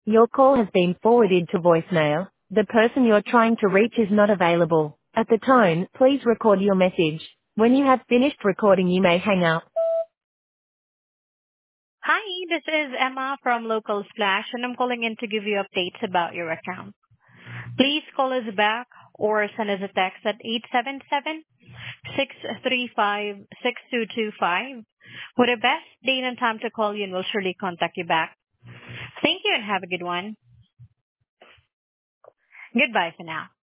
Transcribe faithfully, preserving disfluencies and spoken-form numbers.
Your call has been forwarded to voicemail. The person you're trying to reach is not available. At the tone, please record your message. When you have finished recording, you may hang up. Hi, this is Emma from Local Splash, and I'm calling in to give you updates about your account. Please call us back or send us a text at eight seven seven, six three five, six two two five with the best date and time to call you, and we'll surely contact you back. Thank you and have a good one. Goodbye for now.